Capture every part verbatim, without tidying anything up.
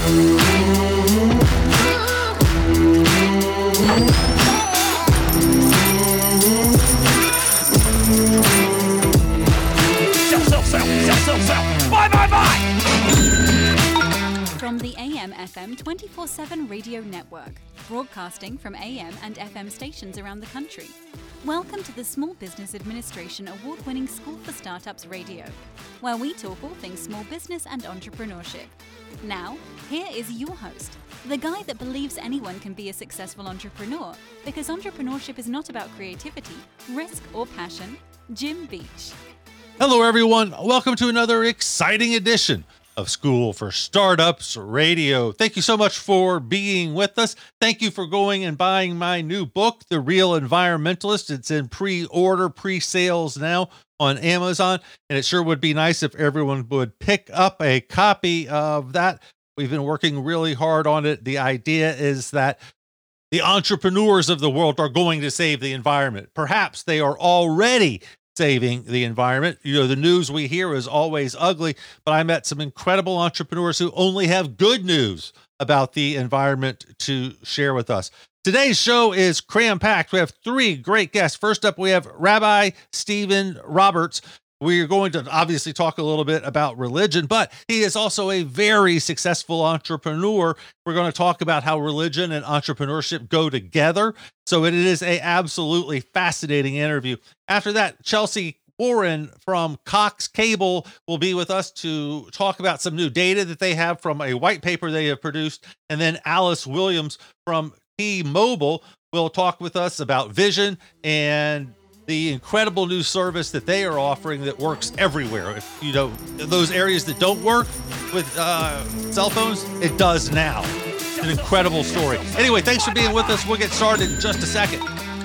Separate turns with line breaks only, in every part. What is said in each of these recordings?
From the A M F M twenty-four seven Radio Network, broadcasting from A M and F M stations around the country. Welcome to the Small Business Administration award-winning School for Startups Radio, where we talk all things small business and entrepreneurship. Now, here is your host, the guy that believes anyone can be a successful entrepreneur, because entrepreneurship is not about creativity, risk, or passion, Jim Beach.
Hello, everyone. Welcome to another exciting edition of School for Startups Radio. Thank you so much for being with us. Thank you for going and buying my new book, The Real Environmentalist. It's in pre-order, pre-sales now on Amazon, and it sure would be nice if everyone would pick up a copy of that. We've been working really hard on it. The idea is that the entrepreneurs of the world are going to save the environment. Perhaps they are already saving the environment. You know, the news we hear is always ugly, but I met some incredible entrepreneurs who only have good news about the environment to share with us. Today's show is cram-packed. We have three great guests. First up, we have Rabbi Stephen Roberts. We're going to obviously talk a little bit about religion, but he is also a very successful entrepreneur. We're going to talk about how religion and entrepreneurship go together. So it is a absolutely fascinating interview. After that, Chelsea Warren from Cox Cable will be with us to talk about some new data that they have from a white paper they have produced. And then Alice Williams from T-Mobile will talk with us about vision and the incredible new service that they are offering that works everywhere. If you know those areas that don't work with uh, cell phones, it does now. An incredible story. Anyway, thanks for being with us. We'll get started in just a second.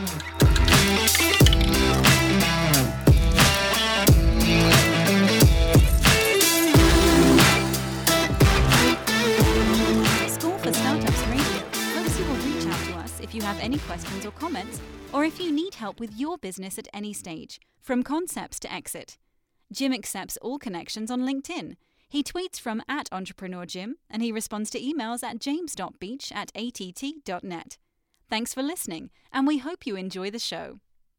School for Startups Radio hopes you will reach out to us if you have any questions or comments, or if you need help with your business at any stage, from concepts to exit. Jim accepts all connections on LinkedIn. He tweets from at Entrepreneur Jim, and he responds to emails at james.beach at att.net. Thanks for listening, and we hope you enjoy the show.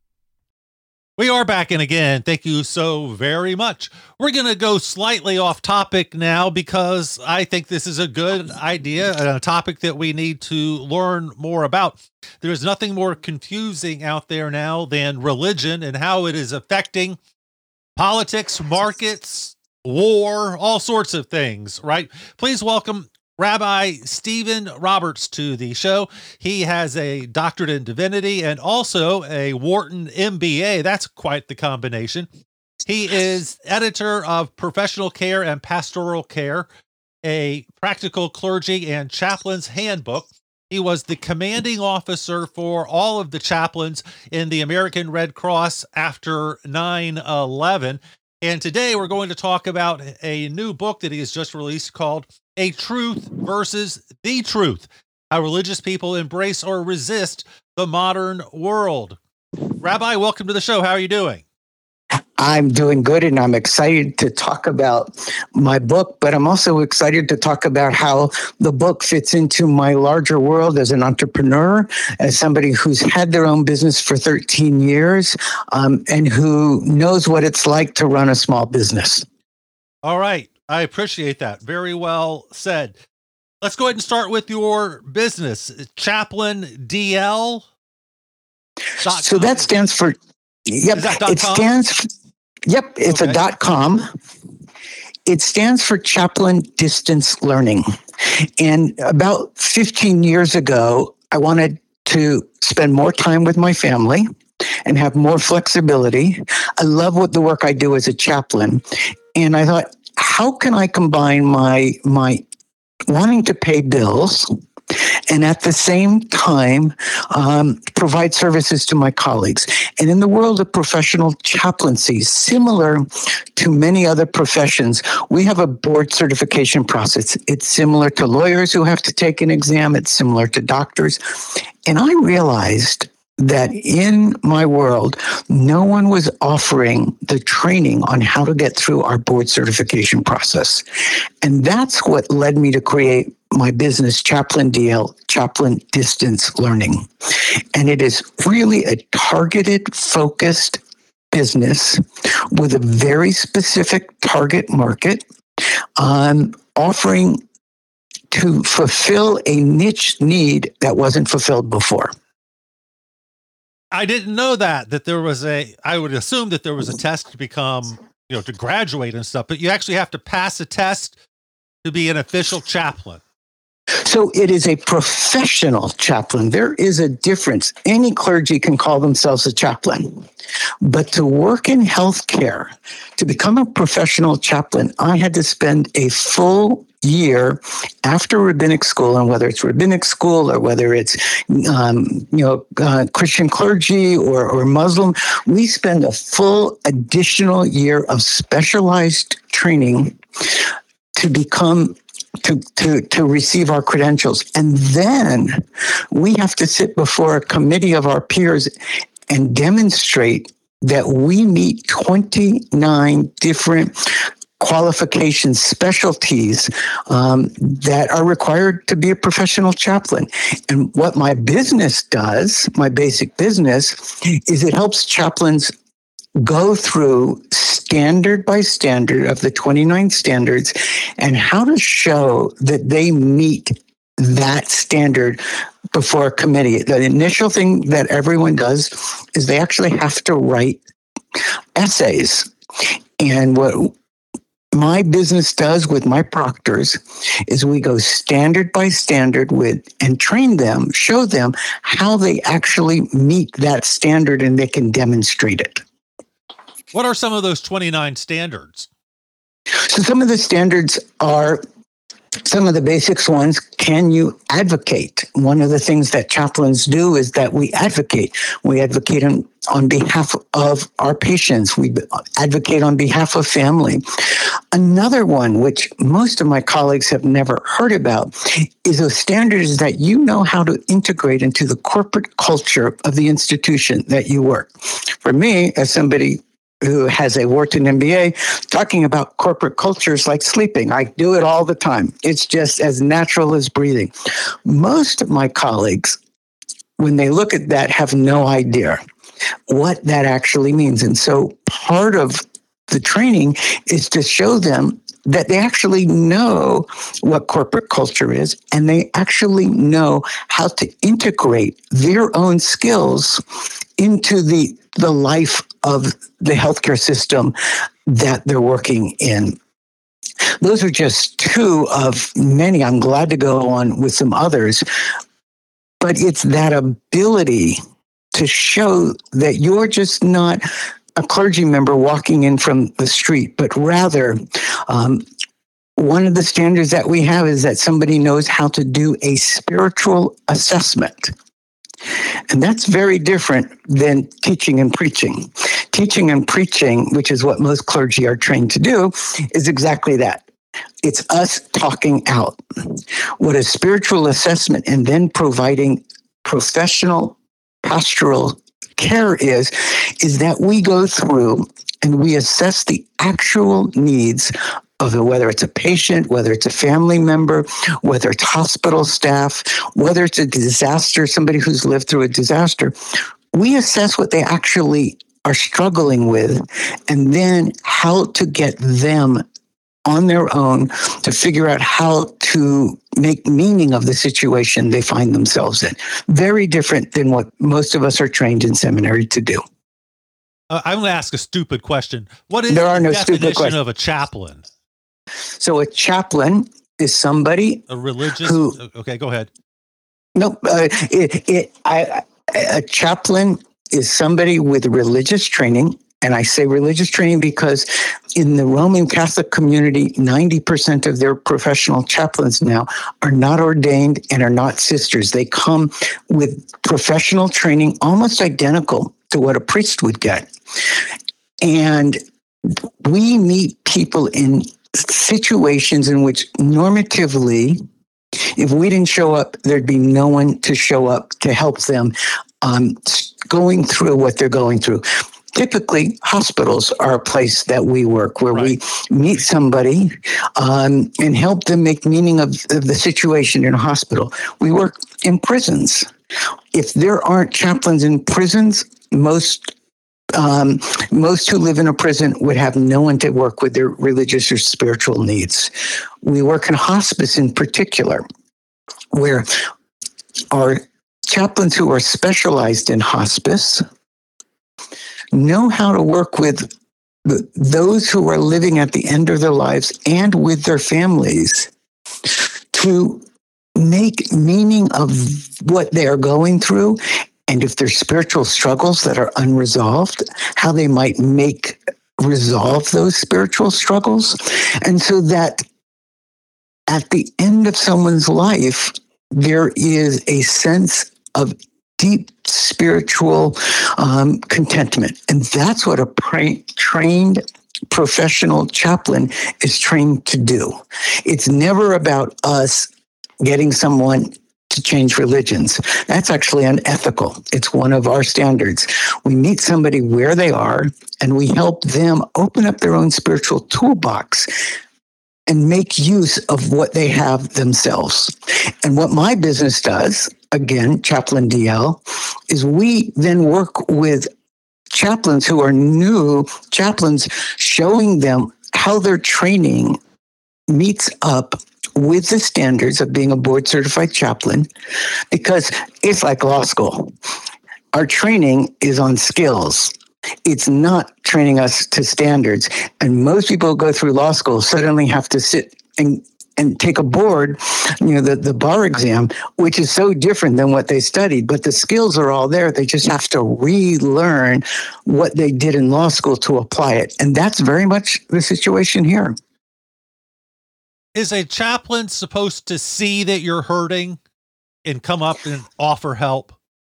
We are back in again. Thank you so very much. We're going to go slightly off topic now because I think this is a good idea and a topic that we need to learn more about. There's nothing more confusing out there now than religion and how it is affecting politics, markets, war, all sorts of things, right? Please welcome Rabbi Stephen Roberts to the show. He has a doctorate in divinity and also a Wharton M B A. That's quite the combination. He is editor of Professional Care and Pastoral Care, a practical clergy and chaplain's handbook. He was the commanding officer for all of the chaplains in the American Red Cross after nine eleven. And today we're going to talk about a new book that he has just released called A Truth versus the Truth, How Religious People Embrace or Resist the Modern World. Rabbi, welcome to the show. How are you doing?
I'm doing good, and I'm excited to talk about my book, but I'm also excited to talk about how the book fits into my larger world as an entrepreneur, as somebody who's had their own business for thirteen years, um, and who knows what it's like to run a small business.
All right. I appreciate that. Very well said. Let's go ahead and start with your business, Chaplain D L.
So that stands for, yep, it stands for, Yep, it's okay. a dot com. It stands for Chaplain Distance Learning. And about fifteen years ago, I wanted to spend more time with my family and have more flexibility. I love what the work I do as a chaplain. And I thought, how can I combine my my wanting to pay bills and at the same time um, provide services to my colleagues? And in the world of professional chaplaincy, similar to many other professions, we have a board certification process. It's similar to lawyers who have to take an exam. It's similar to doctors. And I realized that in my world, no one was offering the training on how to get through our board certification process. And that's what led me to create my business, Chaplain D L, Chaplain Distance Learning. And it is really a targeted, focused business with a very specific target market, um, offering to fulfill a niche need that wasn't fulfilled before.
I didn't know that, that there was a, I would assume that there was a test to become, you know, to graduate and stuff, but you actually have to pass a test to be an official chaplain.
So it is a professional chaplain. There is a difference. Any clergy can call themselves a chaplain. But to work in healthcare, to become a professional chaplain, I had to spend a full year after rabbinic school, and whether it's rabbinic school or whether it's um, you know uh, Christian clergy or, or Muslim, we spend a full additional year of specialized training to become to, to, to receive our credentials. And then we have to sit before a committee of our peers and demonstrate that we meet twenty-nine different qualifications, specialties um, that are required to be a professional chaplain. And what my business does, my basic business, is it helps chaplains go through standard by standard of the twenty-nine standards and how to show that they meet that standard before a committee. The initial thing that everyone does is they actually have to write essays. And what my business does with my proctors is we go standard by standard with and train them, show them how they actually meet that standard and they can demonstrate it.
What are some of those twenty-nine standards?
So some of the standards are some of the basics ones. Can you advocate? One of the things that chaplains do is that we advocate. We advocate on, on behalf of our patients. We advocate on behalf of family. Another one, which most of my colleagues have never heard about, is those standards that you know how to integrate into the corporate culture of the institution that you work. For me, as somebody who has a Wharton M B A, talking about corporate cultures like sleeping. I do it all the time. It's just as natural as breathing. Most of my colleagues, when they look at that, have no idea what that actually means. And so part of the training is to show them that they actually know what corporate culture is, and they actually know how to integrate their own skills into the the life of the healthcare system that they're working in. Those are just two of many. I'm glad to go on with some others, but it's that ability to show that you're just not a clergy member walking in from the street, but rather um, one of the standards that we have is that somebody knows how to do a spiritual assessment. And that's very different than teaching and preaching. Teaching and preaching, which is what most clergy are trained to do, is exactly that. It's us talking out. What a spiritual assessment and then providing professional pastoral care is, is that we go through and we assess the actual needs of it, whether it's a patient, whether it's a family member, whether it's hospital staff, whether it's a disaster, somebody who's lived through a disaster. We assess what they actually are struggling with, and then how to get them on their own to figure out how to make meaning of the situation they find themselves in. Very different than what most of us are trained in seminary to do.
Uh, I'm going to ask a stupid question. What is
there are
the
no
definition of a chaplain?
So a chaplain is somebody
a religious.
Who,
okay, go ahead.
No, uh, it, it, I, a chaplain is somebody with religious training. And I say religious training because in the Roman Catholic community, ninety percent of their professional chaplains now are not ordained and are not sisters. They come with professional training almost identical to what a priest would get. And we meet people in situations in which normatively, if we didn't show up, there'd be no one to show up to help them um, going through what they're going through. typically hospitals are a place that we work, where
right.
we meet somebody um, and help them make meaning of, of the situation in a hospital. We work in prisons. If there aren't chaplains in prisons, most um, most who live in a prison would have no one to work with their religious or spiritual needs. We work in hospice in particular, where our chaplains who are specialized in hospice know how to work with the, those who are living at the end of their lives and with their families to make meaning of what they are going through, and if there's spiritual struggles that are unresolved, how they might make resolve those spiritual struggles. And so that at the end of someone's life, there is a sense of deep spiritual um, contentment. And that's what a pra- trained professional chaplain is trained to do. It's never about us getting someone to change religions. That's actually unethical. It's one of our standards. We meet somebody where they are, and we help them open up their own spiritual toolbox and make use of what they have themselves. And what my business does, again, Chaplain D L, is we then work with chaplains who are new chaplains, showing them how their training meets up with the standards of being a board certified chaplain, because it's like law school. Our training is on skills. It's not training us to standards. And most people who go through law school suddenly have to sit and and take a board, you know, the, the bar exam, which is so different than what they studied. But the skills are all there. They just have to relearn what they did in law school to apply it. And that's very much the situation here.
Is a chaplain supposed to see that you're hurting and come up and offer help?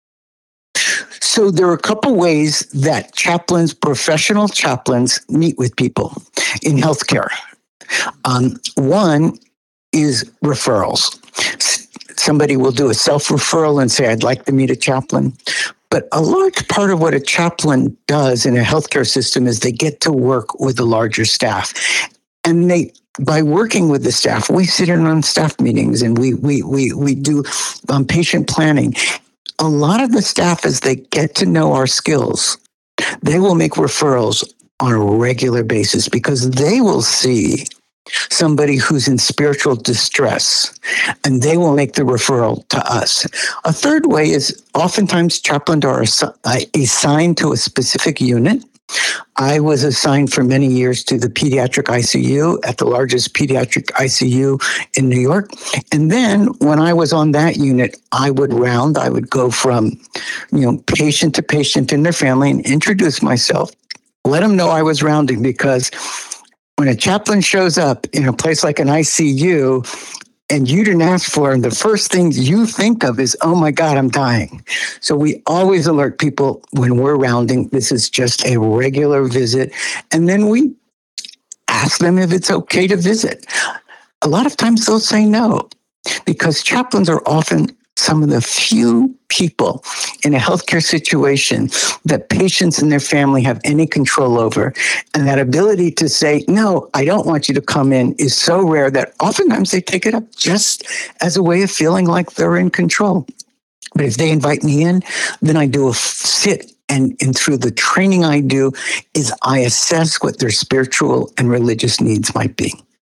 So there are a couple ways that chaplains, professional chaplains, meet with people in healthcare. Um, one is referrals. Somebody will do a self-referral and say, I'd like to meet a chaplain. But a large part of what a chaplain does in a healthcare system is they get to work with a larger staff. And they, by working with the staff, we sit in on staff meetings and we we we we do um, patient planning. A lot of the staff, as they get to know our skills, they will make referrals on a regular basis because they will see somebody who's in spiritual distress, and they will make the referral to us. A third way is oftentimes chaplains are assigned to a specific unit. I was assigned for many years to the pediatric I C U at the largest pediatric I C U in New York. And then when I was on that unit, I would round, I would go from, you know, patient to patient in their family and introduce myself, let them know I was rounding, because when a chaplain shows up in a place like an I C U and you didn't ask for it, the first thing you think of is, oh my God, I'm dying. So we always alert people when we're rounding, this is just a regular visit. And then we ask them if it's okay to visit. A lot of times they'll say no, because chaplains are often some of the few people in a healthcare situation that patients and their family have any control over. And that ability to say, no, I don't want you to come in is so rare that oftentimes they take it up just as a way of feeling like they're in control. But if they invite me in, then I do a sit. And, and through the training I do is I assess what their spiritual and religious needs might be.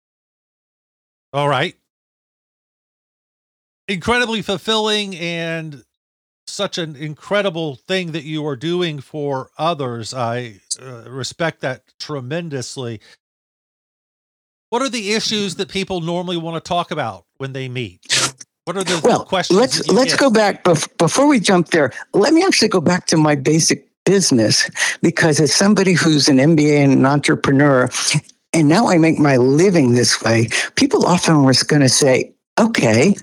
All right. Incredibly fulfilling and such an incredible thing that you are doing for others. I uh, respect that tremendously. What are the issues that people normally want to talk about when they meet? What are the
well,
questions?
Let's let's get? go back bef- before we jump there. Let me actually go back to my basic business, because as somebody who's an M B A and an entrepreneur, and now I make my living this way, people often were going to say, okay,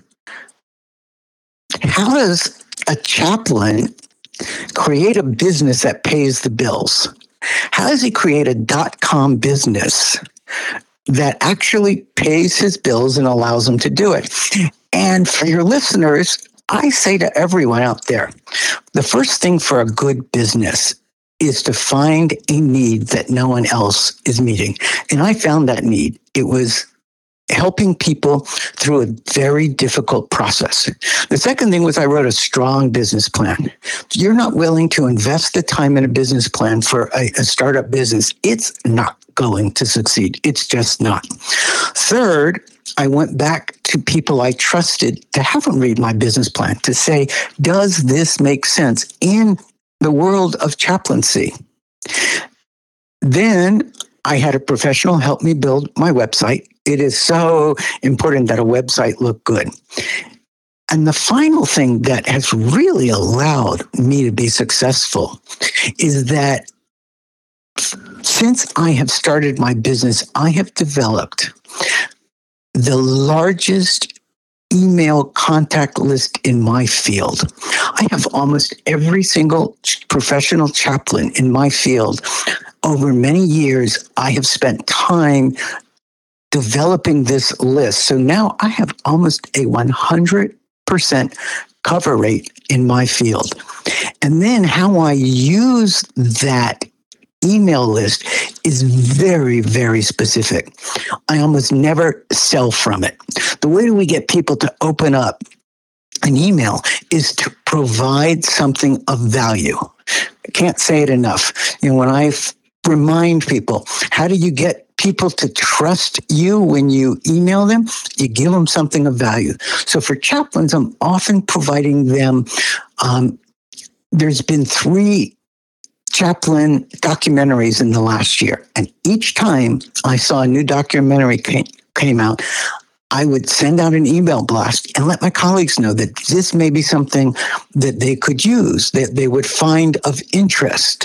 how does a chaplain create a business that pays the bills? How does he create a dot-com business that actually pays his bills and allows him to do it? And for your listeners, I say to everyone out there, the first thing for a good business is to find a need that no one else is meeting. And I found that need. It was helping people through a very difficult process. The second thing was I wrote a strong business plan. If you're not willing to invest the time in a business plan for a, a startup business, it's not going to succeed. It's just not. Third, I went back to people I trusted to have them read my business plan to say, does this make sense in the world of chaplaincy? Then I had a professional help me build my website. It is so important that a website look good. And the final thing that has really allowed me to be successful is that since I have started my business, I have developed the largest email contact list in my field. I have almost every single professional chaplain in my field. Over many years, I have spent time developing this list. So now I have almost a one hundred percent cover rate in my field. And then how I use that email list is very, very specific. I almost never sell from it. The way we get people to open up an email is to provide something of value. I can't say it enough. You know, when I f- remind people, how do you get people to trust you when you email them? You give them something of value. So for chaplains, I'm often providing them, um, there's been three chaplain documentaries in the last year. And each time I saw a new documentary came, came out, I would send out an email blast and let my colleagues know that this may be something that they could use, that they would find of interest.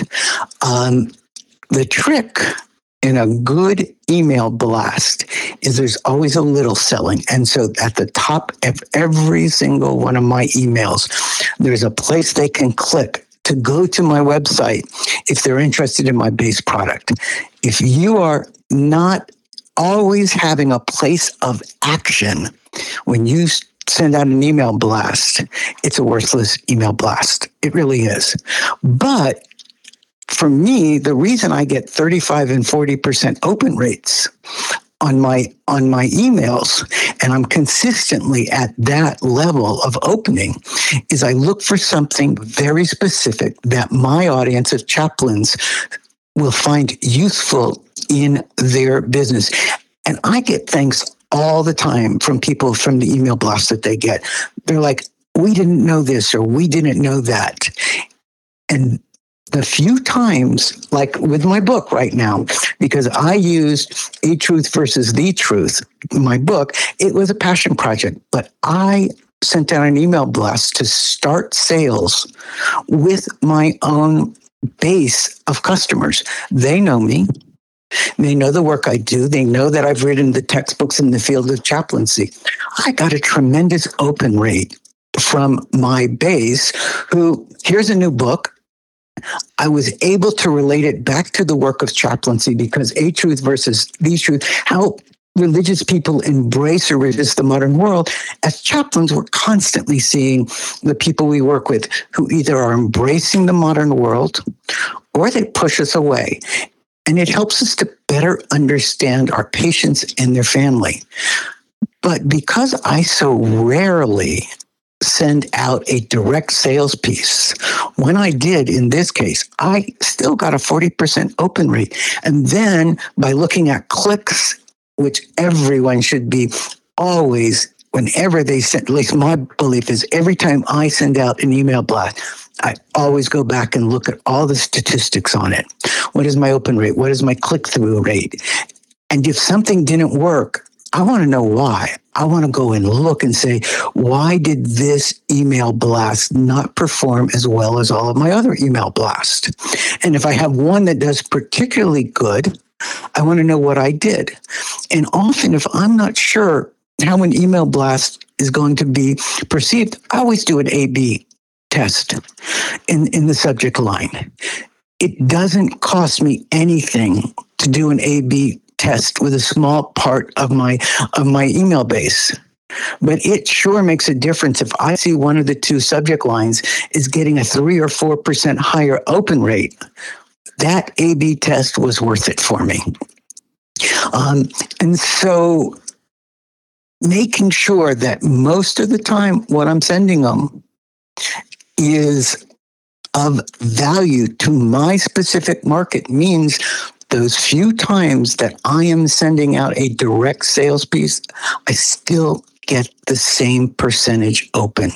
Um, the trick in a good email blast is there's always a little selling. And so at the top of every single one of my emails, there's a place they can click to go to my website if they're interested in my base product. If you are not always having a place of action when you send out an email blast, it's a worthless email blast. It really is. But for me, the reason I get thirty-five and forty percent open rates on my on my emails, and I'm consistently at that level of opening, is I look for something very specific that my audience of chaplains will find useful in their business. And I get thanks all the time from people from the email blast that they get. They're like, we didn't know this, or we didn't know that. And the few times, like with my book right now, because I used A Truth versus The Truth, my book, it was a passion project, but I sent out an email blast to start sales with my own base of customers. They know me. They know the work I do. They know that I've written the textbooks in the field of chaplaincy. I got a tremendous open rate from my base who, here's a new book. I was able to relate it back to the work of chaplaincy because A Truth versus The Truth, how religious people embrace or resist the modern world. As chaplains, we're constantly seeing the people we work with who either are embracing the modern world or they push us away. And it helps us to better understand our patients and their family. But because I so rarely send out a direct sales piece, when I did in this case, I still got a forty percent open rate. And then by looking at clicks, which everyone should be always, whenever they send, at least my belief is every time I send out an email blast, I always go back and look at all the statistics on it. What is my open rate? What is my click-through rate? And if something didn't work, I want to know why. I want to go and look and say, why did this email blast not perform as well as all of my other email blasts? And if I have one that does particularly good, I want to know what I did. And often if I'm not sure how an email blast is going to be perceived, I always do an A B test in, in the subject line. It doesn't cost me anything to do an A B test with a small part of my of my email base. But it sure makes a difference if I see one of the two subject lines is getting a three or four percent higher open rate. that A B test was worth it for me. Um, and so making sure that most of the time what I'm sending them is of value to my specific market means those few times that I am sending out a direct sales piece, I still get the same percentage open.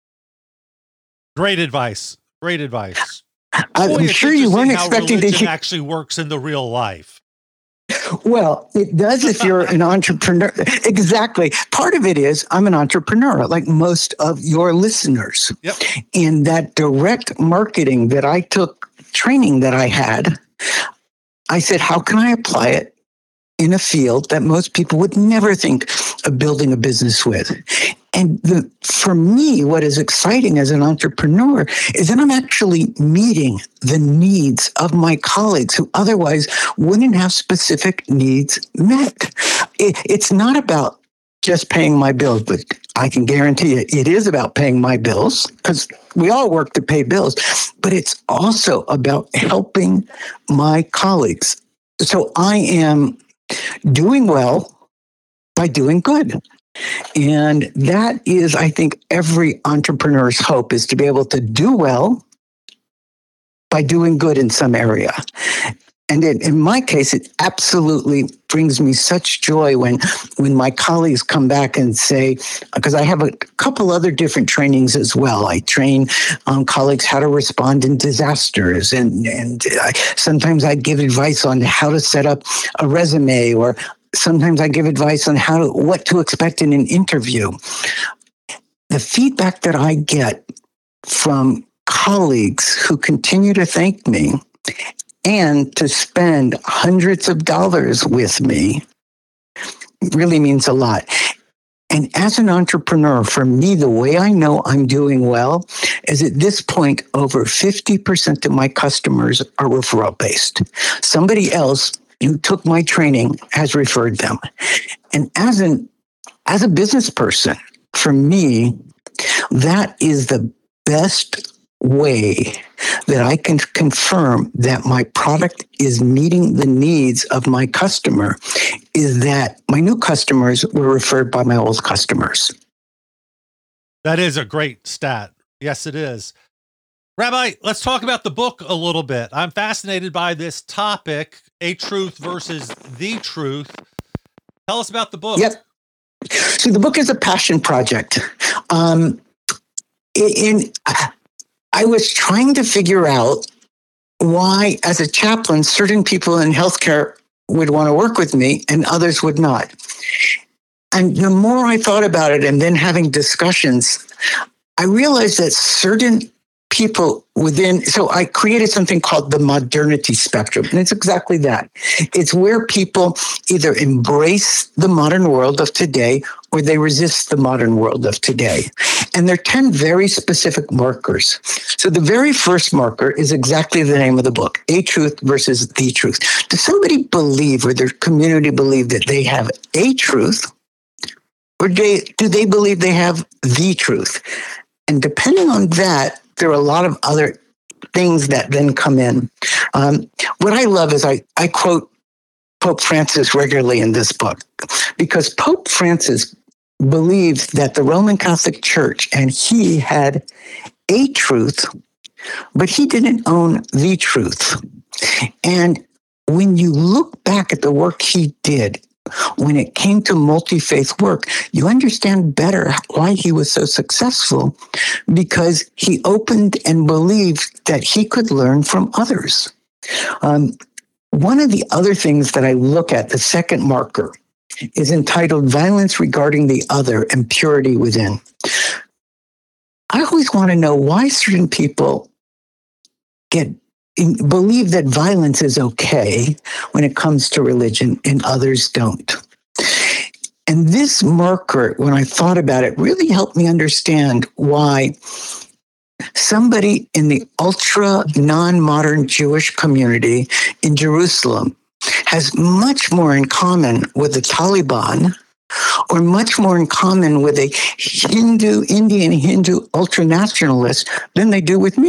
Great advice. Great advice.
I'm
Boy,
sure you weren't expecting
to
hear.
Actually works in the real life.
Well, it does if you're an entrepreneur. Exactly. Part of it is I'm an entrepreneur, like most of your listeners.
Yep.
And that direct marketing that I took, training that I had, I said, how can I apply it in a field that most people would never think of building a business with? And the, for me, what is exciting as an entrepreneur is that I'm actually meeting the needs of my colleagues who otherwise wouldn't have specific needs met. It, it's not about just paying my bills, but I can guarantee you it is about paying my bills because we all work to pay bills, but it's also about helping my colleagues. So I am doing well by doing good. And that is, I think, every entrepreneur's hope is to be able to do well by doing good in some area. And it, in my case, it absolutely brings me such joy when, when my colleagues come back and say, because I have a couple other different trainings as well. I train um, colleagues how to respond in disasters. And, and I, sometimes I give advice on how to set up a resume, or sometimes I give advice on how to, what to expect in an interview. The feedback that I get from colleagues who continue to thank me and to spend hundreds of dollars with me really means a lot. And as an entrepreneur, for me, the way I know I'm doing well is at this point, over fifty percent of my customers are referral based. Somebody else who took my training has referred them. And as an as a business person, for me, that is the best way that I can confirm that my product is meeting the needs of my customer, is that my new customers were referred by my old customers.
That is a great stat. Yes, it is. Rabbi, let's talk about the book a little bit. I'm fascinated by this topic, A Truth versus The Truth. Tell us about the book.
Yep. So the book is a passion project. Um, in, I was trying to figure out why, as a chaplain, certain people in healthcare would want to work with me and others would not. And the more I thought about it and then having discussions, I realized that certain people within, so I created something called the modernity spectrum. And it's exactly that. It's where people either embrace the modern world of today or they resist the modern world of today. And there are ten very specific markers. So the very first marker is exactly the name of the book, A Truth versus The Truth. Does somebody believe, or their community believe, that they have a truth, or do they, do they believe they have the truth? And depending on that, there are a lot of other things that then come in. Um, what I love is I, I quote Pope Francis regularly in this book, because Pope Francis believed that the Roman Catholic Church, and he had a truth, but he didn't own the truth. And when you look back at the work he did, when it came to multi-faith work, you understand better why he was so successful, because he opened and believed that he could learn from others. Um, one of the other things that I look at, the second marker, is entitled Violence Regarding the Other and Purity Within. I always want to know why certain people get In, believe that violence is okay when it comes to religion and others don't. And this marker, when I thought about it, really helped me understand why somebody in the ultra non-modern Jewish community in Jerusalem has much more in common with the Taliban, or much more in common with a Hindu, Indian Hindu ultra-nationalist than they do with me.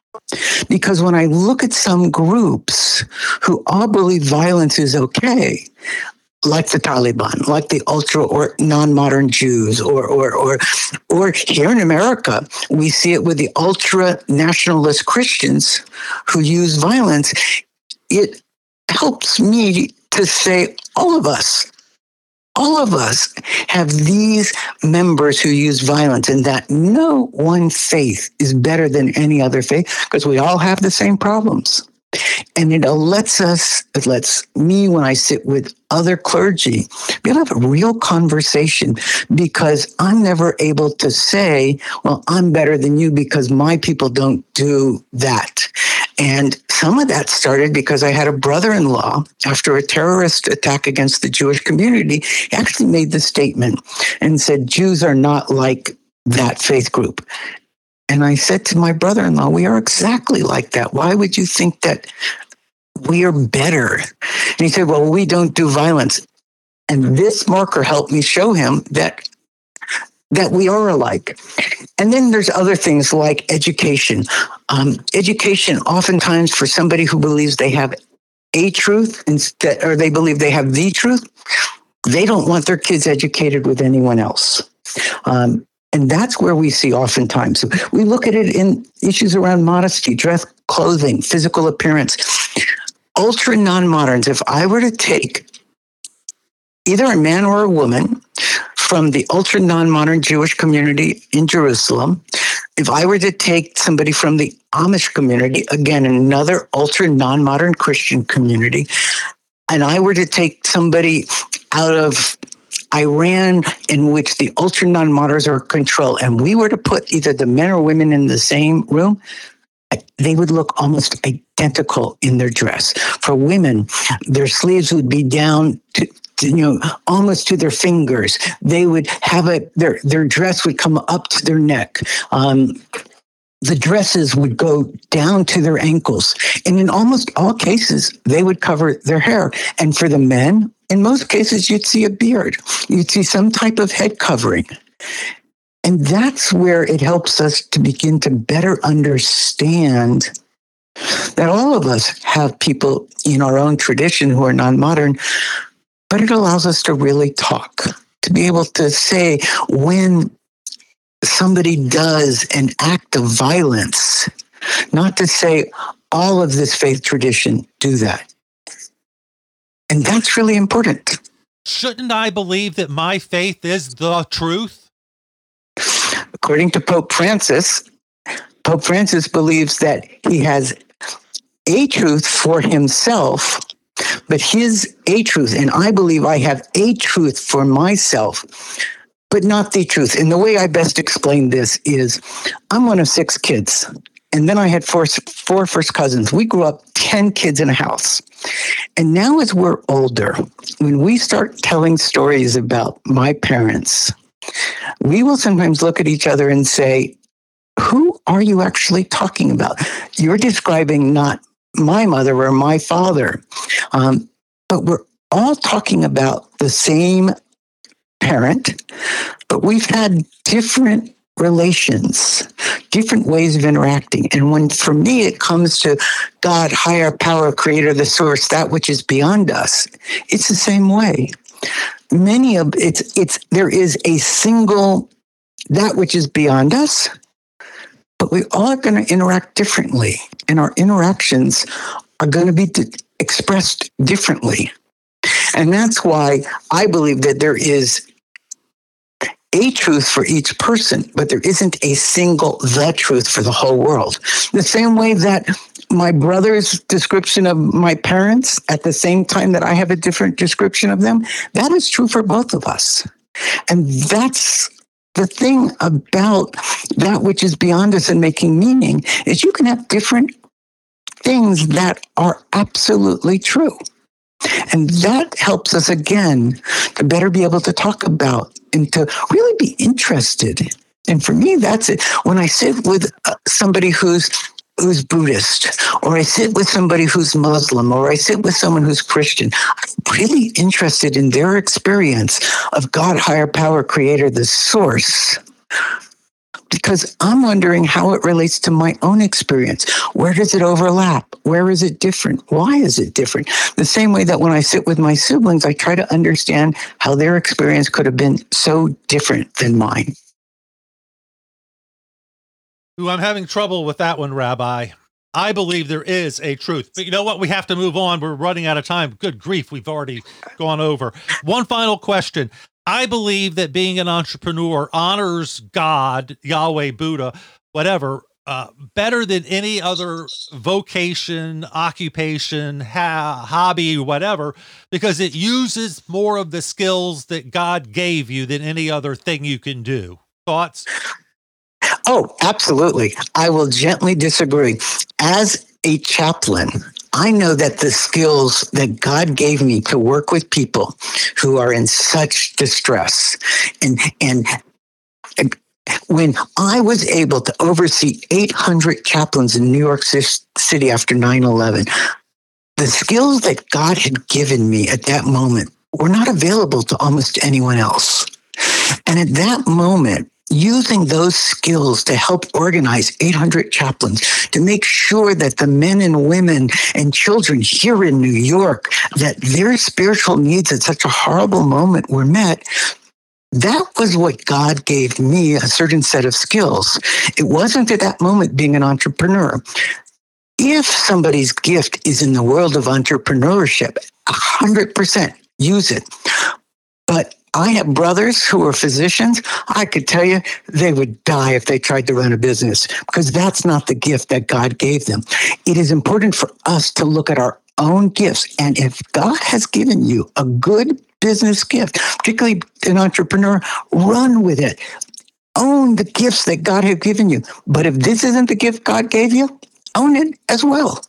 Because when I look at some groups who all believe violence is okay, like the Taliban, like the ultra or non-modern Jews, or or or or here in America, we see it with the ultra nationalist Christians who use violence. It helps me to say all of us, all of us have these members who use violence, and that no one faith is better than any other faith because we all have the same problems. And it lets us, it lets me, when I sit with other clergy, be able to have a real conversation, because I'm never able to say, well, I'm better than you because my people don't do that. And some of that started because I had a brother-in-law, after a terrorist attack against the Jewish community, he actually made the statement and said, Jews are not like that faith group. And I said to my brother-in-law, we are exactly like that. Why would you think that we are better? And he said, well, we don't do violence. And this marker helped me show him that that we are alike. And then there's other things like education. Um, education, oftentimes for somebody who believes they have a truth instead, or they believe they have the truth, they don't want their kids educated with anyone else. Um, And that's where we see oftentimes. We look at it in issues around modesty, dress, clothing, physical appearance. Ultra non-moderns, if I were to take either a man or a woman from the ultra non-modern Jewish community in Jerusalem, if I were to take somebody from the Amish community, again, another ultra non-modern Christian community, and I were to take somebody out of Iran, in which the ultra non-moderns are in control, and we were to put either the men or women in the same room, they would look almost identical in their dress. For women, their sleeves would be down to, to, you know, almost to their fingers. They would have a their their dress would come up to their neck. Um, the dresses would go down to their ankles, and in almost all cases, they would cover their hair. And for the men, in most cases, you'd see a beard. You'd see some type of head covering. And that's where it helps us to begin to better understand that all of us have people in our own tradition who are non-modern, but it allows us to really talk, to be able to say when somebody does an act of violence, not to say all of this faith tradition do that. And that's really important.
Shouldn't I believe that my faith is the truth?
According to Pope Francis, Pope Francis believes that he has a truth for himself, but his a truth, and I believe I have a truth for myself, but not the truth. And the way I best explain this is I'm one of six kids. And then I had four, four first cousins. We grew up ten kids in a house. And now as we're older, when we start telling stories about my parents, we will sometimes look at each other and say, who are you actually talking about? You're describing not my mother or my father, um, but we're all talking about the same parent, but we've had different relations, different ways of interacting. And when, for me, it comes to God, higher power, creator, the source, that which is beyond us, it's the same way. Many of it's, it's, there is a single, that which is beyond us, but we all are going to interact differently. And our interactions are going to be d- expressed differently. And that's why I believe that there is a truth for each person, but there isn't a single the truth for the whole world. The same way that my brother's description of my parents at the same time that I have a different description of them, that is true for both of us. And that's the thing about that which is beyond us and making meaning, is you can have different things that are absolutely true. And that helps us, again, to better be able to talk about and to really be interested. And for me, that's it. When I sit with uh, somebody who's who's Buddhist, or I sit with somebody who's Muslim, or I sit with someone who's Christian, I'm really interested in their experience of God, higher power, creator, the source. because I'm wondering how it relates to my own experience. Where does it overlap? Where is it different? Why is it different? The same way that when I sit with my siblings, I try to understand how their experience could have been so different than mine.
Ooh, I'm having trouble with that one, Rabbi. I believe there is a truth. But you know what? We have to move on. We're running out of time. Good grief, we've already gone over. One final question. I believe that being an entrepreneur honors God, Yahweh, Buddha, whatever, uh, better than any other vocation, occupation, ha- hobby, whatever, because it uses more of the skills that God gave you than any other thing you can do. Thoughts?
Oh, absolutely. I will gently disagree. As a chaplain, I know that the skills that God gave me to work with people who are in such distress, and and when I was able to oversee eight hundred chaplains in New York City after nine eleven, the skills that God had given me at that moment were not available to almost anyone else. And at that moment, using those skills to help organize eight hundred chaplains to make sure that the men and women and children here in New York, that their spiritual needs at such a horrible moment were met, that was what God gave me, a certain set of skills. It wasn't at that moment being an entrepreneur. If somebody's gift is in the world of entrepreneurship, one hundred percent use it. But I have brothers who are physicians. I could tell you they would die if they tried to run a business because that's not the gift that God gave them. It is important for us to look at our own gifts. And if God has given you a good business gift, particularly an entrepreneur, run with it. Own the gifts that God has given you. But if this isn't the gift God gave you, own it as well.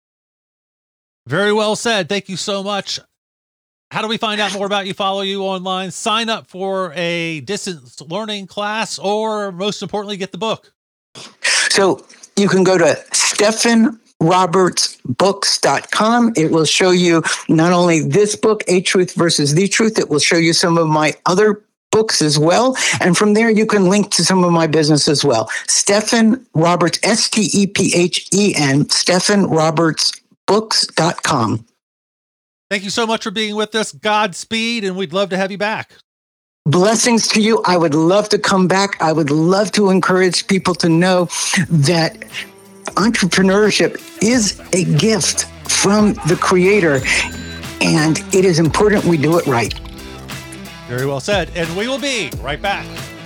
Very well said. Thank you so much. How do we find out more about you, follow you online, sign up for a distance learning class, or most importantly, get the book?
So you can go to Stephen Roberts Books dot com. It will show you not only this book, A Truth versus the Truth, it will show you some of my other books as well. And from there, you can link to some of my business as well. Stephen Roberts, S T E P H E N, Stephen Roberts Books dot com.
Thank you so much for being with us. Godspeed, and we'd love to have you back.
Blessings to you. I would love to come back. I would love to encourage people to know that entrepreneurship is a gift from the Creator, and it is important we do it right.
Very well said. And we will be right back.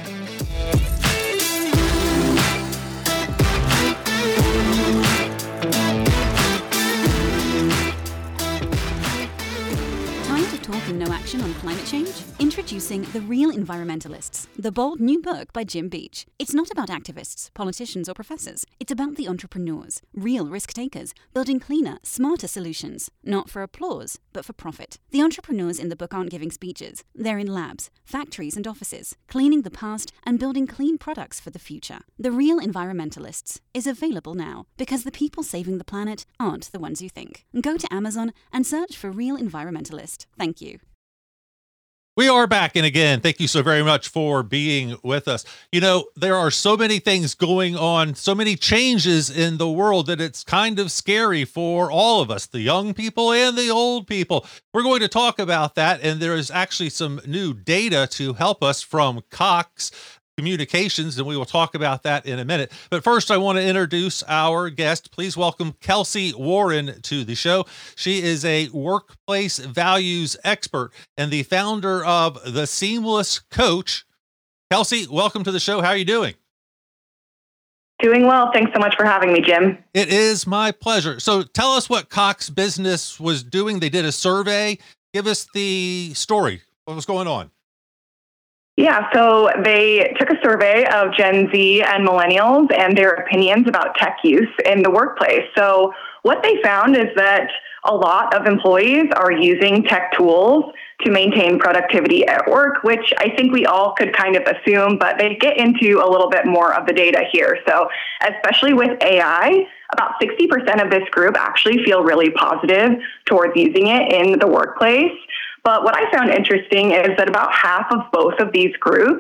Talk and no action on climate change? Introducing The Real Environmentalists, the bold new book by Jim Beach. It's not about activists, politicians, or professors. It's about the entrepreneurs, real risk takers, building cleaner, smarter solutions, not for applause, but for profit. The entrepreneurs in the book aren't giving speeches. They're in labs, factories, and offices, cleaning the past and building clean products for the future. The Real Environmentalists is available now because the people saving the planet aren't the ones you think. Go to Amazon and search for Real Environmentalist. Thank you.
We are back, and again, thank you so very much for being with us. You know, there are so many things going on, so many changes in the world that it's kind of scary for all of us, the young people and the old people. We're going to talk about that, and there is actually some new data to help us from Cox Communications, and we will talk about that in a minute. But first, I want to introduce our guest. Please welcome Kelsey Warren to the show. She is a workplace values expert and the founder of The Seamless Coach. Kelsey, welcome to the show. How are you doing?
Doing well. Thanks so much for having me, Jim.
It is my pleasure. So tell us what Cox Business was doing. They did a survey. Give us the story. What was going on?
Yeah, so they took a survey of Gen Z and millennials and their opinions about tech use in the workplace. So what they found is that a lot of employees are using tech tools to maintain productivity at work, which I think we all could kind of assume, but they get into a little bit more of the data here. So especially with A I, about sixty percent of this group actually feel really positive towards using it in the workplace. But what I found interesting is that about half of both of these groups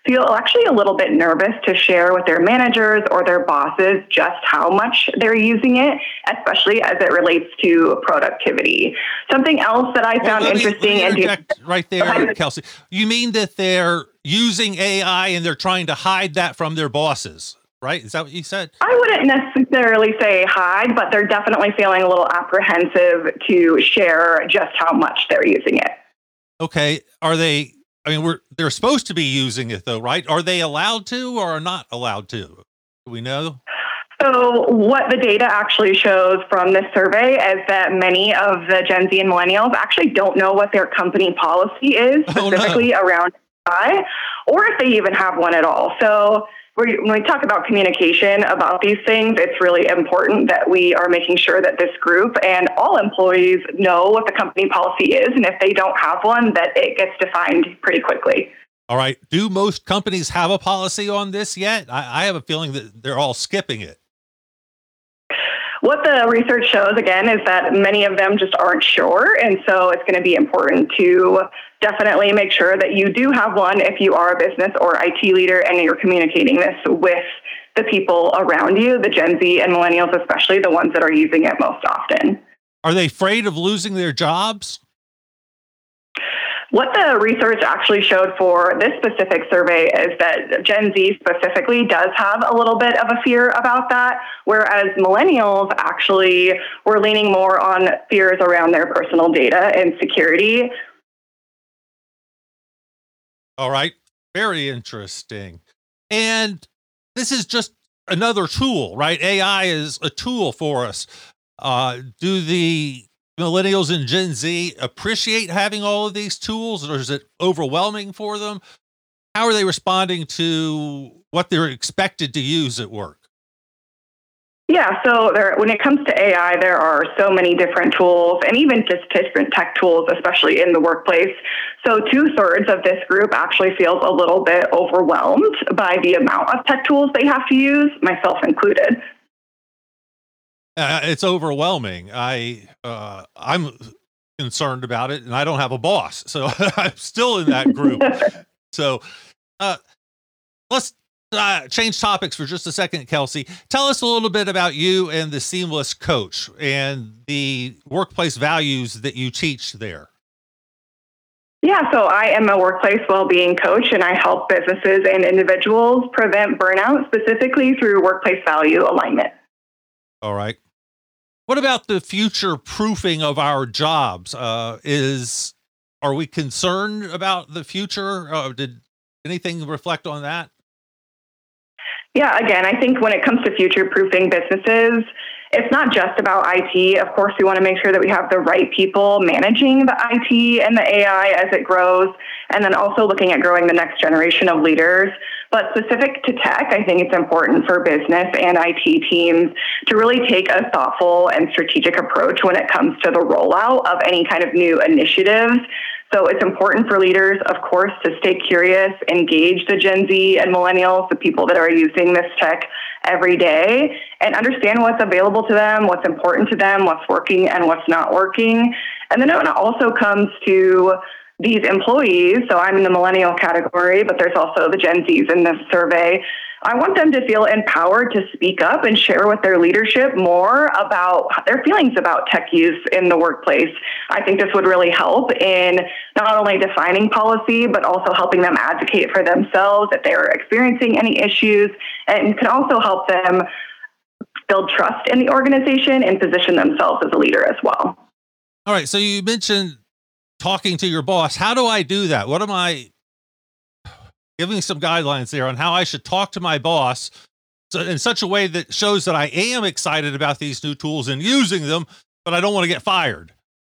feel actually a little bit nervous to share with their managers or their bosses just how much they're using it, especially as it relates to productivity. Something else that I found
well, let me,
interesting.
Let me interject
and
right there, Kelsey. You mean that they're using A I and they're trying to hide that from their bosses, right? Is that what you said?
I wouldn't necessarily say hide, but they're definitely feeling a little apprehensive to share just how much they're using it.
Okay. Are they, I mean, we're, they're supposed to be using it though, right? Are they allowed to or are not allowed to? Do we know? So
what the data actually shows from this survey is that many of the Gen Z and millennials actually don't know what their company policy is specifically oh, no. around A I, or if they even have one at all. So when we talk about communication about these things, it's really important that we are making sure that this group and all employees know what the company policy is. And if they don't have one, that it gets defined pretty quickly.
All right. Do most companies have a policy on this yet? I, I have a feeling that they're all skipping it.
What the research shows, again, is that many of them just aren't sure. And so it's going to be important to definitely make sure that you do have one if you are a business or I T leader and you're communicating this with the people around you, the Gen Z and millennials, especially the ones that are using it most often.
Are they afraid of losing their jobs?
What the research actually showed for this specific survey is that Gen Z specifically does have a little bit of a fear about that, whereas millennials actually were leaning more on fears around their personal data and security.
All right. Very interesting. And this is just another tool, right? A I is a tool for us. Uh, do the millennials and Gen Z appreciate having all of these tools, or is it overwhelming for them? How are they responding to what they're expected to use at work?
Yeah, so there, when it comes to A I, there are so many different tools and even just different tech tools, especially in the workplace. So two thirds of this group actually feels a little bit overwhelmed by the amount of tech tools they have to use, myself included.
Uh, it's overwhelming. I, uh, I'm concerned about it, and I don't have a boss, so I'm still in that group. so uh, let's uh, change topics for just a second, Kelsey. Tell us a little bit about you and the Seamless Coach and the workplace values that you teach there.
Yeah, so I am a workplace well-being coach, and I help businesses and individuals prevent burnout, specifically through workplace value alignment.
All right. What about the future proofing of our jobs? Uh, is are we concerned about the future? Uh, did anything reflect on that?
Yeah, again, I think when it comes to future proofing businesses, it's not just about I T. Of course, we want to make sure that we have the right people managing the I T and the A I as it grows, and then also looking at growing the next generation of leaders. But specific to tech, I think it's important for business and I T teams to really take a thoughtful and strategic approach when it comes to the rollout of any kind of new initiatives. So it's important for leaders, of course, to stay curious, engage the Gen Z and millennials, the people that are using this tech every day, and understand what's available to them, what's important to them, what's working and what's not working. And then when it also comes to these employees, so I'm in the millennial category, but there's also the Gen Zs in this survey, I want them to feel empowered to speak up and share with their leadership more about their feelings about tech use in the workplace. I think this would really help in not only defining policy, but also helping them advocate for themselves if they're experiencing any issues, and can also help them build trust in the organization and position themselves as a leader as well.
All right. So you mentioned talking to your boss. How do I do that? What am I giving some guidelines there on how I should talk to my boss so in such a way that shows that I am excited about these new tools and using them, but I don't want to get fired?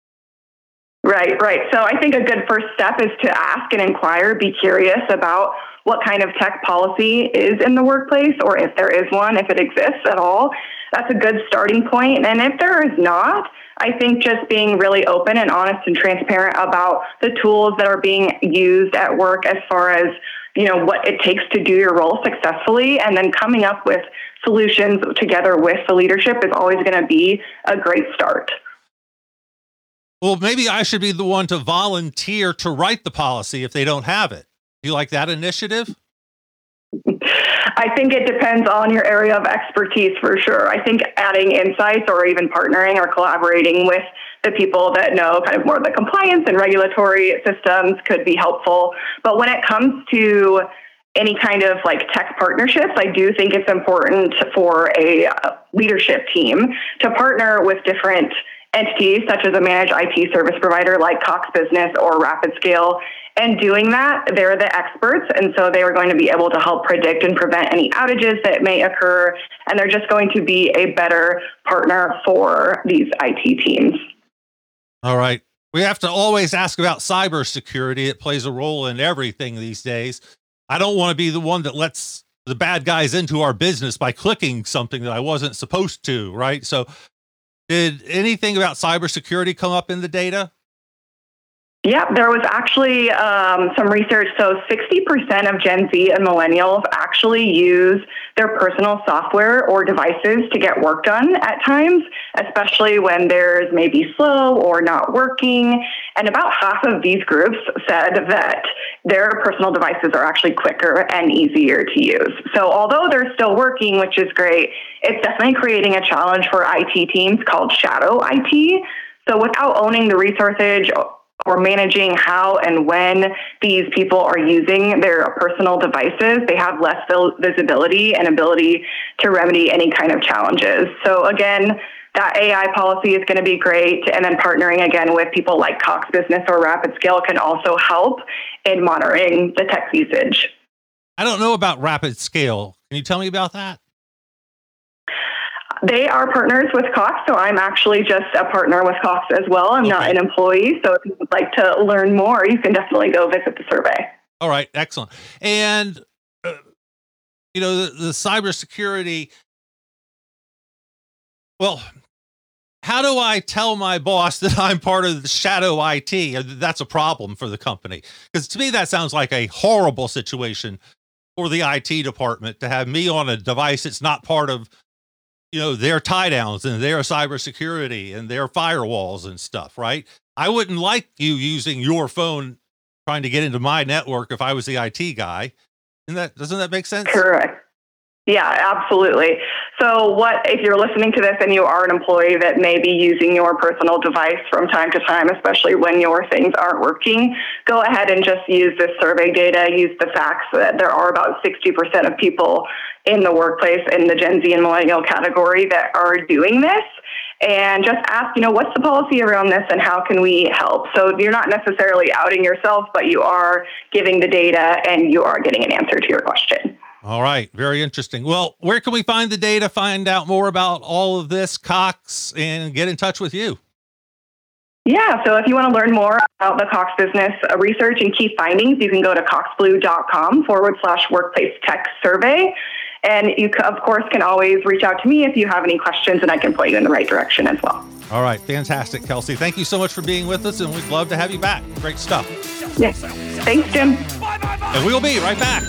Right, right. So I think a good first step is to ask and inquire, be curious about what kind of tech policy is in the workplace, or if there is one, if it exists at all. That's a good starting point. And if there is not, I think just being really open and honest and transparent about the tools that are being used at work as far as, you know, what it takes to do your role successfully, and then coming up with solutions together with the leadership is always going to be a great start.
Well, maybe I should be the one to volunteer to write the policy if they don't have it. Do you like that initiative?
I think it depends on your area of expertise for sure. I think adding insights or even partnering or collaborating with the people that know kind of more of the compliance and regulatory systems could be helpful. But when it comes to any kind of like tech partnerships, I do think it's important for a leadership team to partner with different entities such as a managed I T service provider like Cox Business or RapidScale. And doing that, they're the experts. And so they are going to be able to help predict and prevent any outages that may occur. And they're just going to be a better partner for these I T teams.
All right. We have to always ask about cybersecurity. It plays a role in everything these days. I don't want to be the one that lets the bad guys into our business by clicking something that I wasn't supposed to, right? So did anything about cybersecurity come up in the data?
Yeah, there was actually um, some research. So sixty percent of Gen Z and millennials actually use their personal software or devices to get work done at times, especially when there's maybe slow or not working. And about half of these groups said that their personal devices are actually quicker and easier to use. So although they're still working, which is great, it's definitely creating a challenge for I T teams called shadow I T. So without owning the resources or managing how and when these people are using their personal devices, they have less visibility and ability to remedy any kind of challenges. So again, that A I policy is going to be great. And then partnering again with people like Cox Business or RapidScale can also help in monitoring the tech usage.
I don't know about RapidScale. Can you tell me about that?
They are partners with Cox, so I'm actually just a partner with Cox as well. I'm okay. Not an employee, so if you would like to learn more, you can definitely go visit the survey.
All right, excellent. And, uh, you know, the, the cybersecurity, well, how do I tell my boss that I'm part of the shadow I T? That's a problem for the company. Because to me, that sounds like a horrible situation for the I T department to have me on a device that's not part of, you know, their tie downs and their cybersecurity and their firewalls and stuff, right? I wouldn't like you using your phone trying to get into my network if I was the I T guy. Isn't that, doesn't that make sense?
Correct. Yeah, absolutely. So what, if you're listening to this and you are an employee that may be using your personal device from time to time, especially when your things aren't working, go ahead and just use this survey data, use the facts that there are about sixty percent of people in the workplace in the Gen Z and millennial category that are doing this. And just ask, you know, what's the policy around this and how can we help? So you're not necessarily outing yourself, but you are giving the data and you are getting an answer to your question.
All right. Very interesting. Well, where can we find the data, find out more about all of this, Cox, and get in touch with you?
Yeah. So if you want to learn more about the Cox Business research and key findings, you can go to coxblue.com forward slash workplace tech survey. And you, of course, can always reach out to me if you have any questions, and I can point you in the right direction as well.
All right. Fantastic, Kelsey. Thank you so much for being with us, and we'd love to have you back. Great stuff.
Yes. Thanks, Jim.
And we'll be right back.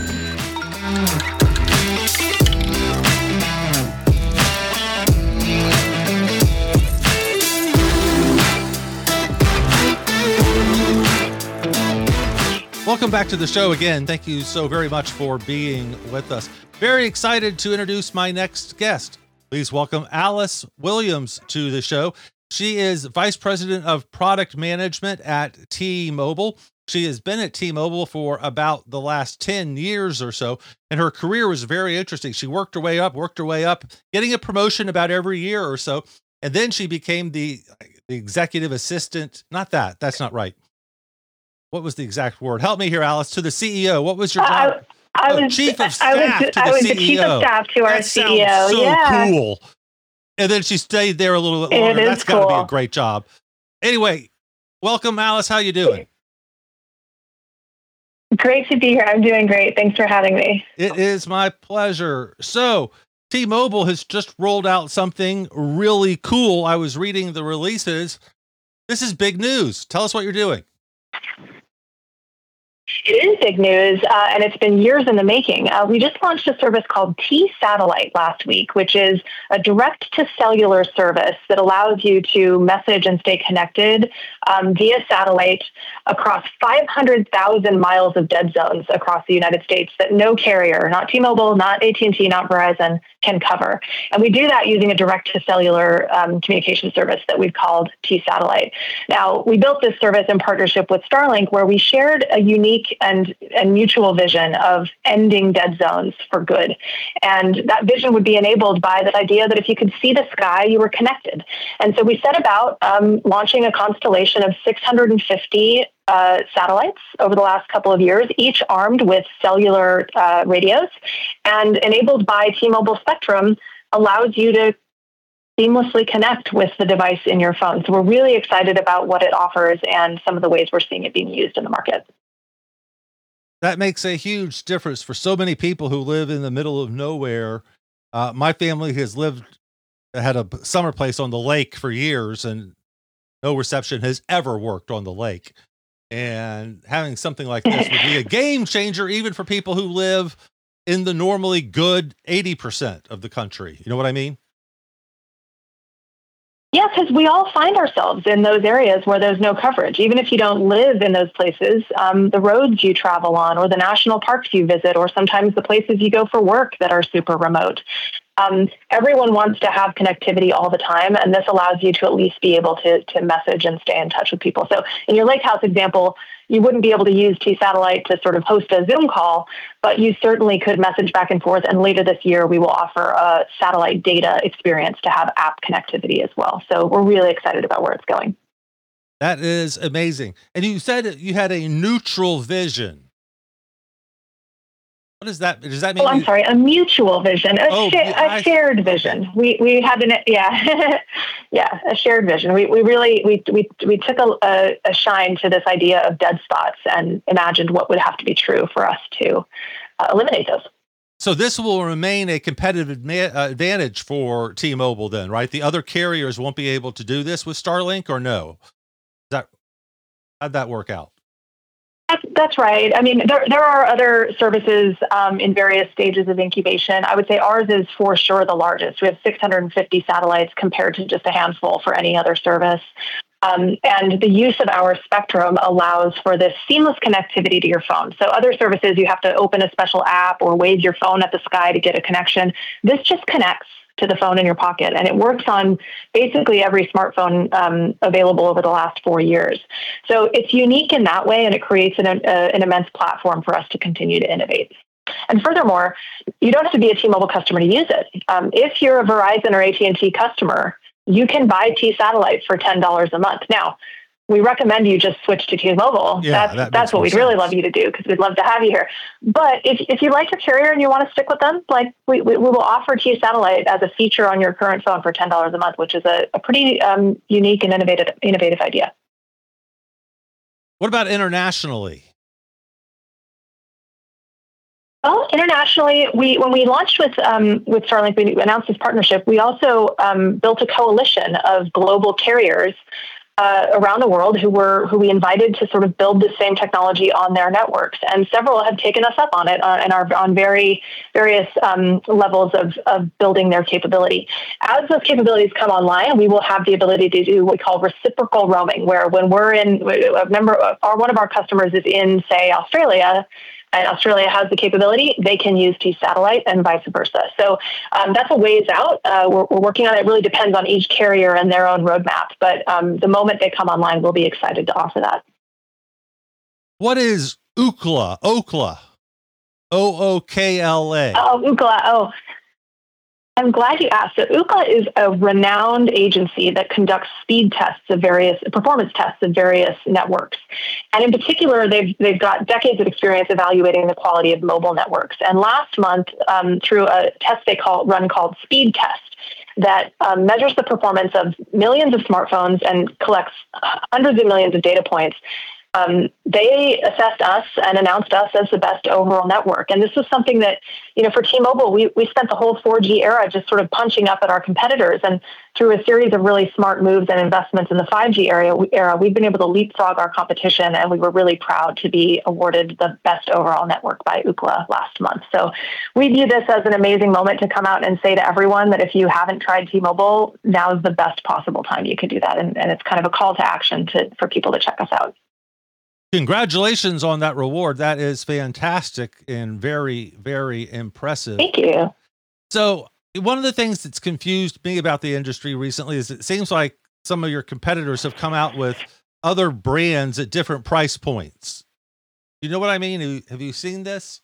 Welcome back to the show again. Thank you so very much for being with us. Very excited to introduce my next guest. Please welcome Alice Williams to the show. She is Vice President of Product Management at T-Mobile. She has been at T-Mobile for about the last ten years or so, and her career was very interesting. She worked her way up, worked her way up, getting a promotion about every year or so, and then she became the, the executive assistant. Not that. That's not right. What was the exact word? Help me here, Alice. To the C E O. What was your job?
Uh, I, I
oh,
was
chief of staff
I was,
to the
I was
C E O.
the chief of staff to our
that
C E O.
Sounds so
yeah.
cool. And then she stayed there a little bit longer.
It is
That's got to
cool.
be a great job. Anyway, welcome, Alice. How you doing?
Great to be here. I'm doing great. Thanks for having me.
It is my pleasure. So, T-Mobile has just rolled out something really cool. I was reading the releases. This is big news. Tell us what you're doing.
It is big news, uh, and it's been years in the making. Uh, we just launched a service called T-Satellite last week, which is a direct-to-cellular service that allows you to message and stay connected um, via satellite across five hundred thousand miles of dead zones across the United States that no carrier, not T-Mobile, not A T and T, not Verizon, can cover. And we do that using a direct-to-cellular um, communication service that we've called T-Satellite. Now, we built this service in partnership with Starlink, where we shared a unique and, and mutual vision of ending dead zones for good. And that vision would be enabled by this idea that if you could see the sky, you were connected. And so we set about um, launching a constellation of six hundred fifty uh, satellites over the last couple of years, each armed with cellular uh, radios, and enabled by T-Mobile Spectrum allows you to seamlessly connect with the device in your phone. So we're really excited about what it offers and some of the ways we're seeing it being used in the market.
That makes a huge difference for so many people who live in the middle of nowhere. Uh, my family has lived, had a summer place on the lake for years, and no reception has ever worked on the lake. And having something like this would be a game changer, even for people who live in the normally good eighty percent of the country. You know what I mean?
Yeah, because we all find ourselves in those areas where there's no coverage. Even if you don't live in those places, um, the roads you travel on or the national parks you visit, or sometimes the places you go for work that are super remote. Um, everyone wants to have connectivity all the time, and this allows you to at least be able to, to message and stay in touch with people. So in your lake house example, you wouldn't be able to use T-Satellite to sort of host a Zoom call, but you certainly could message back and forth. And later this year, we will offer a satellite data experience to have app connectivity as well. So we're really excited about where it's going.
That is amazing. And you said you had a neutral vision. What is that? Does that mean?
Oh, I'm
you...
sorry. A mutual vision, a,
oh,
sh-
I...
a shared vision. We we had an yeah, yeah, a shared vision. We we really we we we took a, a, a shine to this idea of dead spots and imagined what would have to be true for us to uh, eliminate those.
So this will remain a competitive advantage for T-Mobile, then, right? The other carriers won't be able to do this with Starlink, or no? Is that how'd that work out?
That's, that's right. I mean, there there are other services um, in various stages of incubation. I would say ours is for sure the largest. We have six hundred fifty satellites compared to just a handful for any other service. Um, and the use of our spectrum allows for this seamless connectivity to your phone. So other services, you have to open a special app or wave your phone at the sky to get a connection. This just connects to the phone in your pocket, and it works on basically every smartphone um, available over the last four years. So it's unique in that way, and it creates an, a, an immense platform for us to continue to innovate. And furthermore, you don't have to be a T-Mobile customer to use it. Um, if you're a Verizon or A T and T customer, you can buy T-Satellite for ten dollars a month. Now, we recommend you just switch to T-Mobile.
Yeah,
that's
that
that's what we'd
sense.
really love you to do, because we'd love to have you here. But if if you like your carrier and you want to stick with them, like we, we, we will offer T-Satellite as a feature on your current phone for ten dollars a month, which is a, a pretty um, unique and innovative innovative idea.
What about internationally?
Well, internationally, we when we launched with um, with Starlink, we announced this partnership. We also um, built a coalition of global carriers Uh, around the world who were who we invited to sort of build the same technology on their networks, and several have taken us up on it uh, and are on very various um, levels of, of building their capability. As those capabilities come online, we will have the ability to do what we call reciprocal roaming, where when we're in, a member, or one of our customers is in, say, Australia, and Australia has the capability, they can use T-Satellite and vice versa. So um, that's a ways out. Uh, we're, we're working on it. It really depends on each carrier and their own roadmap. But um, the moment they come online, we'll be excited to offer that.
What is Ookla? Ookla. O O K L A.
Oh, Ookla. Oh, I'm glad you asked. So Ookla is a renowned agency that conducts speed tests of various performance tests of various networks. And in particular, they've they've got decades of experience evaluating the quality of mobile networks. And last month, um, through a test they call run called Speed Test, that um, measures the performance of millions of smartphones and collects hundreds of millions of data points, um, they assessed us and announced us as the best overall network. And this was something that, you know, for T-Mobile, we, we spent the whole four G era just sort of punching up at our competitors. And through a series of really smart moves and investments in the five G area, era, we've been able to leapfrog our competition. And we were really proud to be awarded the best overall network by Ookla last month. So we view this as an amazing moment to come out and say to everyone that if you haven't tried T-Mobile, now is the best possible time you can do that. And, and it's kind of a call to action to, for people to check us out.
Congratulations on that reward. That is fantastic and very, very impressive.
Thank you.
So one of the things that's confused me about the industry recently is it seems like some of your competitors have come out with other brands at different price points. You know what I mean? Have you seen this?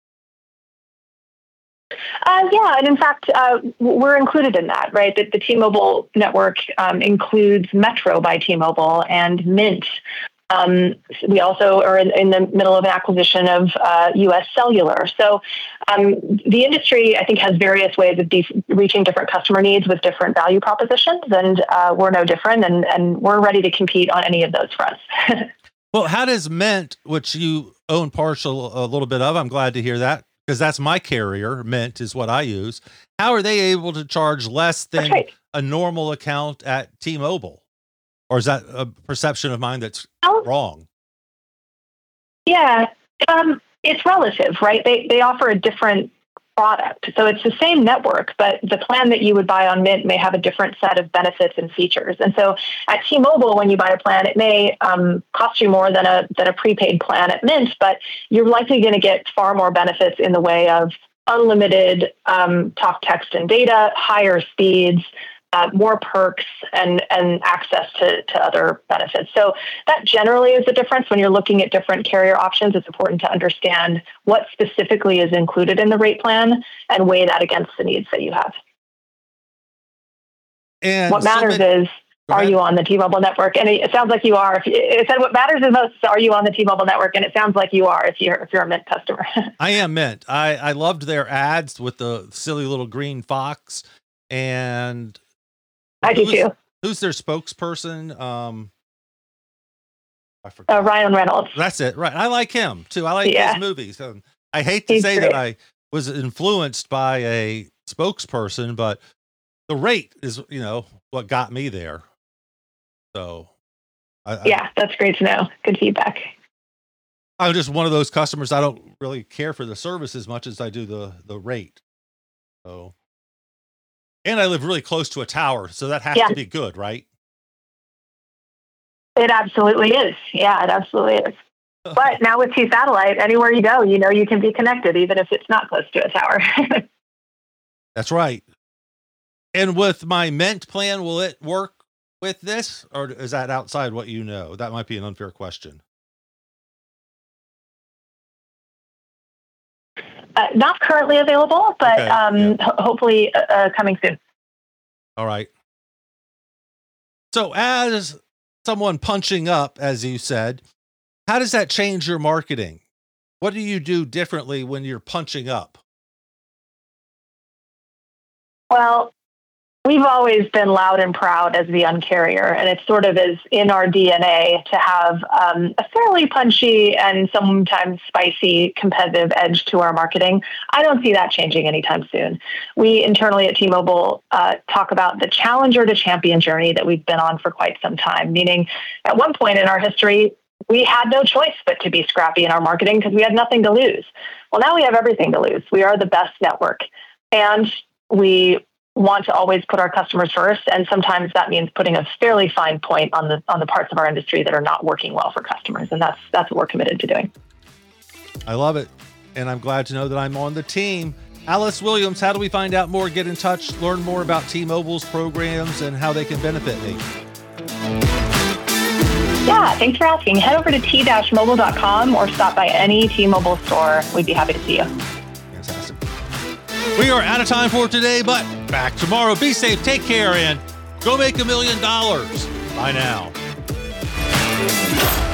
Uh, yeah, and in fact, uh, we're included in that, right? The, the T-Mobile network um, includes Metro by T-Mobile and Mint. Um, we also are in, in the middle of an acquisition of uh, U S Cellular. So um, the industry, I think, has various ways of de- reaching different customer needs with different value propositions, and uh, we're no different, and, and we're ready to compete on any of those fronts.
Well, how does Mint, which you own partial a little bit of, I'm glad to hear that, because that's my carrier, Mint is what I use. How are they able to charge less than right. a normal account at T-Mobile? Or is that a perception of mine that's oh. wrong?
Yeah, um, it's relative, right? They they offer a different product. So it's the same network, but the plan that you would buy on Mint may have a different set of benefits and features. And so at T-Mobile, when you buy a plan, it may um, cost you more than a than a prepaid plan at Mint, but you're likely going to get far more benefits in the way of unlimited um, talk, text, and data, higher speeds, Uh, more perks, and and access to, to other benefits. So that generally is the difference. When you're looking at different carrier options, it's important to understand what specifically is included in the rate plan and weigh that against the needs that you have.
And
what matters so many, is, are you on the T-Mobile network? And it, it sounds like you are. If you, it said what matters is most, are you on the T-Mobile network? And it sounds like you are if you're if you're a Mint customer.
I am Mint. I, I loved their ads with the silly little green fox, and
I do too.
Who's their spokesperson? Um, I forgot.
Uh, Ryan Reynolds.
That's it. Right. I like him too. I like
yeah.
his movies. Um, I hate to
He's
say
great.
that I was influenced by a spokesperson, but the rate is, you know, what got me there. So, I,
yeah, I, that's great to know. Good feedback.
I'm just one of those customers. I don't really care for the service as much as I do the the rate. So. And I live really close to a tower, so that has
yeah.
to be good, right?
It absolutely is. Yeah, it absolutely is. But now with T-Satellite, anywhere you go, you know you can be connected, even if it's not close to a tower.
That's right. And with my Mint plan, will it work with this? Or is that outside what you know? That might be an unfair question.
Uh, not currently available, but
okay,
um,
yeah.
ho- hopefully uh, coming soon.
All right. So as someone punching up, as you said, how does that change your marketing? What do you do differently when you're punching up?
Well, we've always been loud and proud as the Un-carrier, and it sort of is in our D N A to have um, a fairly punchy and sometimes spicy competitive edge to our marketing. I don't see that changing anytime soon. We internally at T-Mobile uh, talk about the challenger to champion journey that we've been on for quite some time, meaning at one point in our history, we had no choice but to be scrappy in our marketing because we had nothing to lose. Well, now we have everything to lose. We are the best network, and we want to always put our customers first, and sometimes that means putting a fairly fine point on the on the parts of our industry that are not working well for customers, and that's that's what we're committed to doing.
I love it, and I'm glad to know that I'm on the team. Alice Williams, how do we find out more, get in touch, learn more about T-Mobile's programs and how they can benefit me?
Yeah, thanks for asking. Head over to t dash mobile dot com or stop by any T-Mobile store. We'd be happy to see you.
Fantastic. We are out of time for today, but back tomorrow. Be safe, take care, and go make a million dollars. Bye now.